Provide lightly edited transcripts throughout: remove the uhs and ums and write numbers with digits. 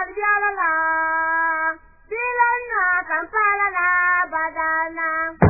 viola la, dilana campana la badana.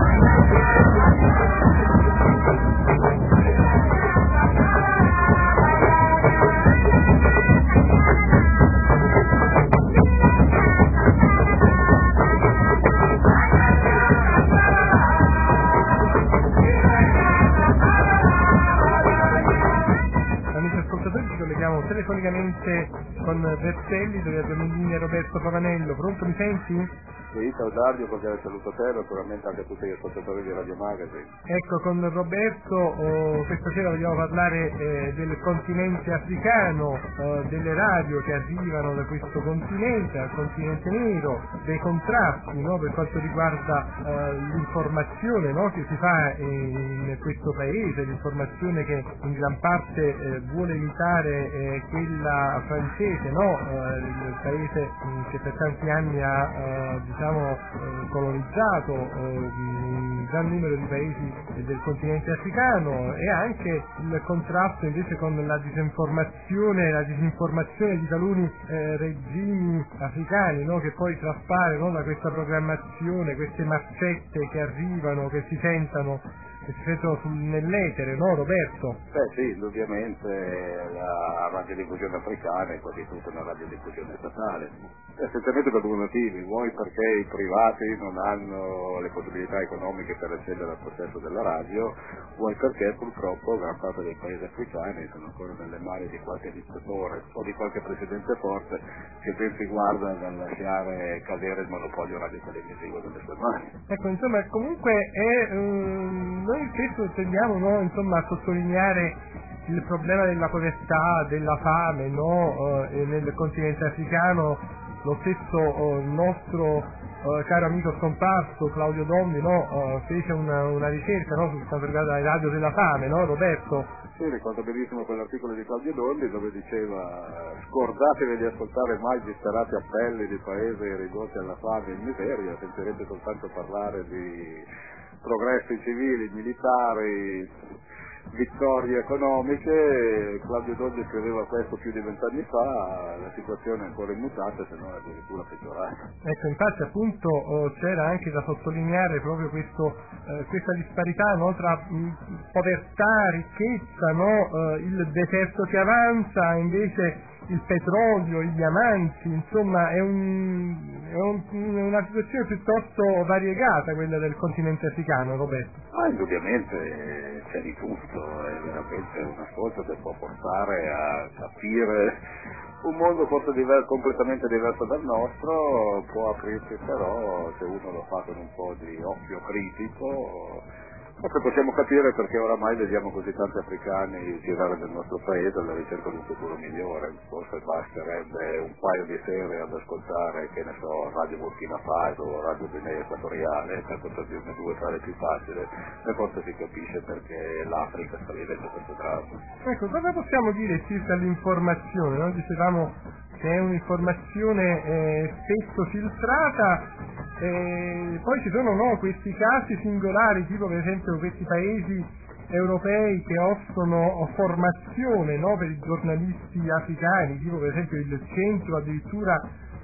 Amici ascoltatori, ci colleghiamo telefonicamente con Vercelli, dove abbiamo in linea Roberto Pavanello. Pronto, mi senti? Sì, ciao Dario, cordiale saluto a te, naturalmente anche a tutti gli ascoltatori di Radio Magazine. Ecco, con Roberto questa sera vogliamo parlare del continente africano, delle radio che arrivano da questo continente, al continente nero, dei contrasti, no, per quanto riguarda l'informazione, no, che si fa in questo paese, l'informazione che in gran parte vuole imitare quella francese, no, il paese che per tanti anni ha colonizzato un gran numero di paesi del continente africano, e anche il contrasto invece con la disinformazione di taluni regimi africani, no, che poi traspare, no, da questa programmazione, queste marcette che arrivano, che si sentono nell'etere, no Roberto? Sì, indubbiamente la radiodiffusione africana è quasi tutta una radiodiffusione statale, essenzialmente per due motivi: vuoi perché i privati non hanno le possibilità economiche per accedere al processo della radio, vuoi perché purtroppo gran parte dei paesi africani sono ancora nelle mani di qualche dittatore o di qualche presidente forte che ben si guarda dal lasciare cadere il monopolio radiotelevisivo nelle sue mani. Ecco, insomma, comunque noi spesso tendiamo, no, insomma, a sottolineare il problema della povertà, della fame, no, nel continente africano. Lo stesso nostro caro amico scomparso Claudio Dondi, no, fece una ricerca, no, su quanto riguarda le radio della fame, no Roberto? Sì, ricordo benissimo quell'articolo di Claudio Dondi dove diceva: scordatevi di ascoltare mai disperati appelli di paesi ridotti alla fame e in miseria, sentirete soltanto parlare di progressi civili, militari, vittorie economiche. Claudio Dondi scriveva questo più di 20 anni fa, la situazione è ancora immutata, se non addirittura peggiorata. Ecco, infatti appunto c'era anche da sottolineare proprio questa disparità, no, tra povertà, ricchezza, no, il deserto che avanza, invece il petrolio, i diamanti, insomma è una situazione piuttosto variegata quella del continente africano, Roberto. Indubbiamente c'è di tutto, è veramente una cosa che può portare a capire un mondo forse completamente diverso dal nostro, può aprirsi però, se uno lo fa con un po' di occhio critico, forse possiamo capire perché oramai vediamo così tanti africani girare nel nostro paese alla ricerca di un futuro migliore. Forse basterebbe un paio di sere ad ascoltare, che ne so, Radio Burkina Faso o Radio Guinea Equatoriale, per costruirne due tra le più facili, e forse si capisce perché l'Africa sta vivendo questo dramma. Ecco, cosa possiamo dire circa l'informazione? No? Dicevamo che è un'informazione spesso filtrata. Poi ci sono, no, questi casi singolari, tipo per esempio questi paesi europei che offrono formazione, no, per i giornalisti africani, tipo per esempio il centro addirittura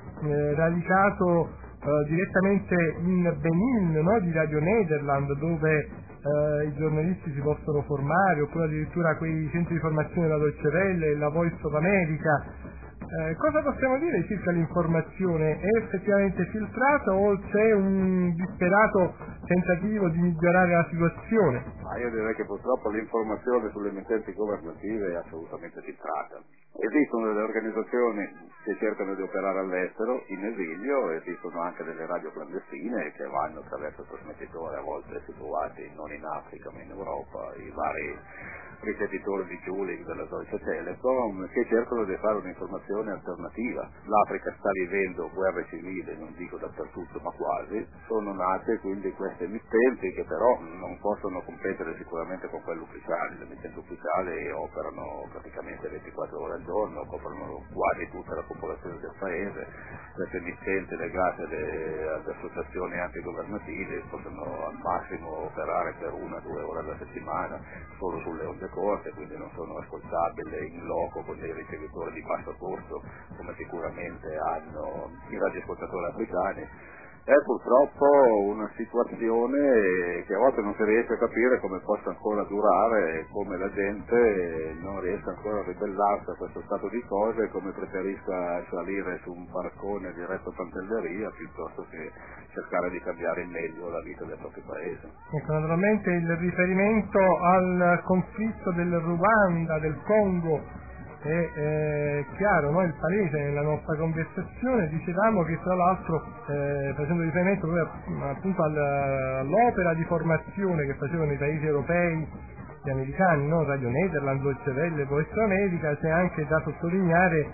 radicato direttamente in Benin, no, di Radio Nederland, dove i giornalisti si possono formare, oppure addirittura quei centri di formazione della Deutsche Welle e la Voice of America. Cosa possiamo dire circa l'informazione? È effettivamente filtrata o c'è un disperato tentativo di migliorare la situazione? Io direi che purtroppo l'informazione sulle emittenti governative è assolutamente filtrata. Esistono delle organizzazioni che cercano di operare all'estero, in esilio, esistono anche delle radio clandestine che vanno attraverso trasmettitori a volte situati non in Africa ma in Europa, i vari ripetitori di Juling della Deutsche Telekom, che cercano di fare un'informazione alternativa. L'Africa sta vivendo guerre civili, non dico dappertutto ma quasi, sono nate quindi queste emittenti che però non possono competere sicuramente con quelle ufficiali. Le emittenti ufficiali operano praticamente 24 ore al giorno, coprono quasi tutta la popolazione del paese. Queste emittenti legate ad associazioni antigovernative possono al massimo operare per 1 o 2 ore alla settimana solo sulle onde corte, quindi non sono ascoltabili in loco con dei ricevitori di passaporto come sicuramente hanno i radioascoltatori africani. È purtroppo una situazione che a volte non si riesce a capire come possa ancora durare e come la gente non riesca ancora a ribellarsi a questo stato di cose e come preferisca salire su un barcone diretto a Pantelleria piuttosto che cercare di cambiare in meglio la vita del proprio paese. Ecco, naturalmente il riferimento al conflitto del Ruanda, del Congo, è chiaro, no? Il palese nella nostra conversazione. Dicevamo che tra l'altro facendo riferimento appunto all'opera di formazione che facevano i paesi europei, gli americani, no? Radio Nederland, Deutsche Welle, Voice of America, c'è anche da sottolineare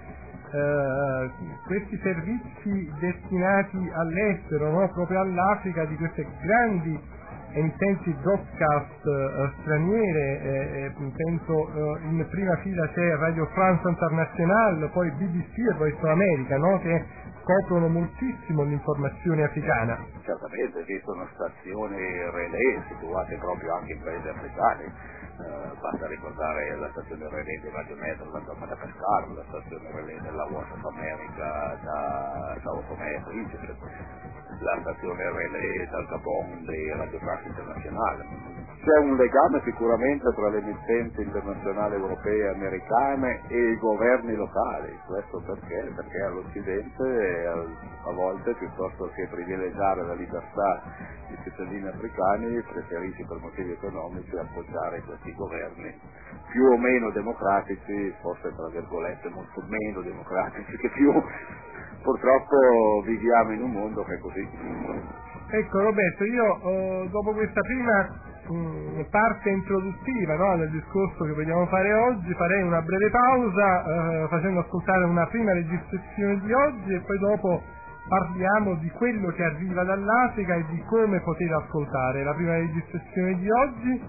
questi servizi destinati all'estero, no? Proprio all'Africa, di queste grandi emittenti broadcast straniere, penso in prima fila c'è Radio France Internationale, poi BBC e Voice of America, no? Che coprono moltissimo l'informazione africana. Certamente esistono stazioni relè situate proprio anche in paesi africani, basta ricordare la stazione relè di Radio Nederland da Madagascar, la stazione relè della Voice of America da Sao Tomé e Principe, la stazione relè dal Gabon di Radio France Internationale. C'è un legame sicuramente tra le emittenti internazionali europee e americane e i governi locali. Questo perché? Perché all'Occidente a volte, piuttosto che privilegiare la libertà dei cittadini africani, preferisce per motivi economici appoggiare questi governi più o meno democratici, forse tra virgolette molto meno democratici, che più purtroppo viviamo in un mondo che è così. Ecco Roberto, io dopo questa prima parte introduttiva, no, del discorso che vogliamo fare oggi, farei una breve pausa facendo ascoltare una prima registrazione di oggi e poi dopo parliamo di quello che arriva dall'Africa e di come poter ascoltare. La prima registrazione di oggi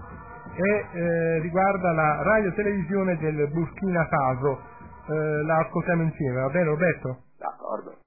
riguarda la radio-televisione del Burkina Faso. La ascoltiamo insieme, va bene Roberto? D'accordo.